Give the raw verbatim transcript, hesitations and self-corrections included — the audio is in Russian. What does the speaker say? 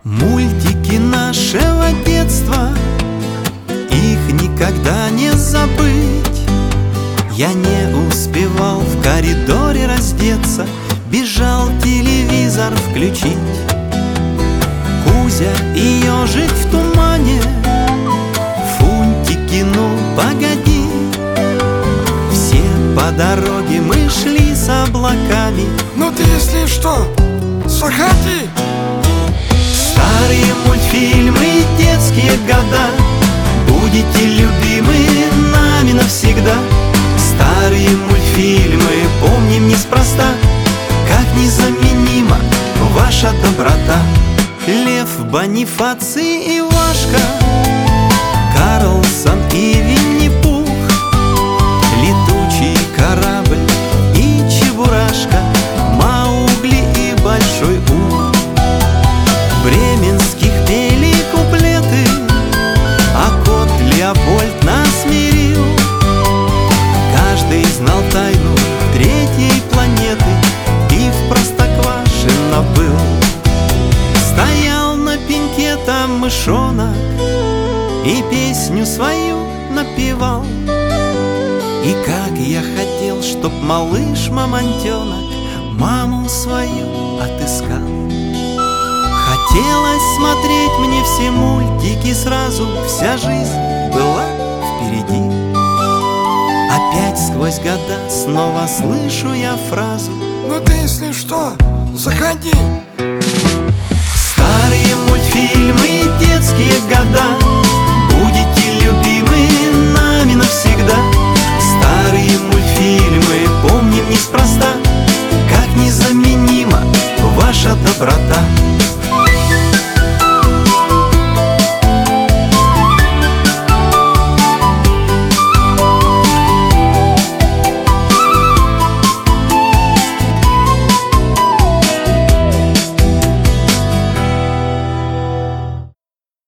Мультики нашего детства, их никогда не забыть. Я не успевал в коридоре раздеться, бежал телевизор включить. Кузя и ежик в тумане, Фунтики, ну погоди. Все по дороге мы шли с облаками. Ну ты, если что, заходи. Старые мультфильмы, детские года, будете любимы нами навсегда. Старые мультфильмы помним неспроста, как незаменима ваша доброта. Лев, Бонифаций и Вашка, Карлсон и Винни-Пух, летучий корабль и Чебурашка, Маугли и Большой Ух. Бременских пели куплеты, а кот Леопольд нас мирил. Каждый знал тайну третьей планеты и в Простоквашино был. Стоял на пеньке там мышонок и песню свою напевал. И как я хотел, чтоб малыш-мамонтенок маму свою отыскал. Хотелось смотреть мне все мультики сразу, вся жизнь была впереди. Опять сквозь года снова слышу я фразу: Ну ты, если что, заходи.